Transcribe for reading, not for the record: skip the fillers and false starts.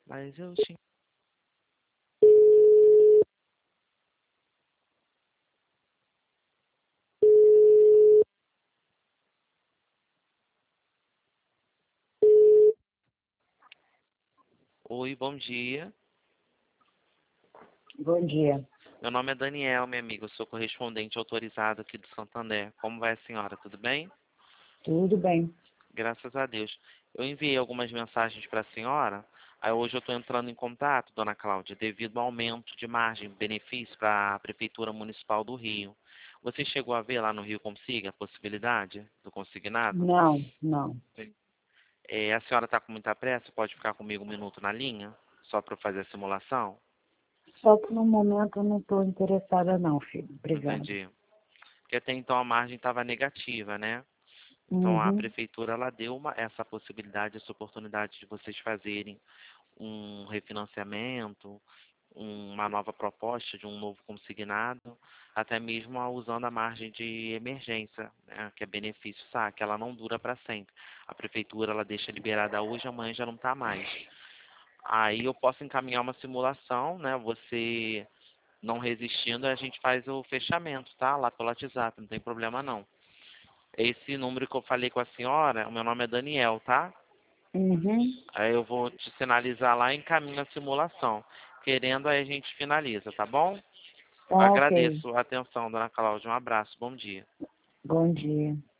Mas eu te... Oi, bom dia. Bom dia. Meu nome é Daniel, minha amiga. Eu sou correspondente autorizado aqui do Santander. Como vai a senhora? Tudo bem? Tudo bem? Graças a Deus. Eu enviei algumas mensagens para a senhora. Aí hoje eu estou entrando em contato, dona Cláudia, devido ao aumento de margem de benefício para a Prefeitura Municipal do Rio. Você chegou a ver lá no Rio Consiga a possibilidade do consignado? Não, não. A senhora está com muita pressa? Pode ficar comigo um minuto na linha? Só para eu fazer a simulação? Só que no momento eu não estou interessada não, filho. Obrigada. Entendi. Porque até então a margem estava negativa, né? Então a Uhum. prefeitura ela deu essa possibilidade, essa oportunidade de vocês fazerem um refinanciamento, uma nova proposta de um novo consignado, até mesmo usando a margem de emergência, né, que é benefício saque, ela não dura para sempre. A prefeitura ela deixa liberada hoje, amanhã já não está mais. Aí eu posso encaminhar uma simulação, né? Você não resistindo, a gente faz o fechamento, tá? Lá pelo WhatsApp, não tem problema não. Esse número que eu falei com a senhora, o meu nome é Daniel, tá? Uhum. Aí eu vou te sinalizar lá e encaminho a simulação. Querendo, aí a gente finaliza, tá bom? Tá ok. Agradeço a atenção, dona Cláudia. Um abraço, bom dia. Bom dia.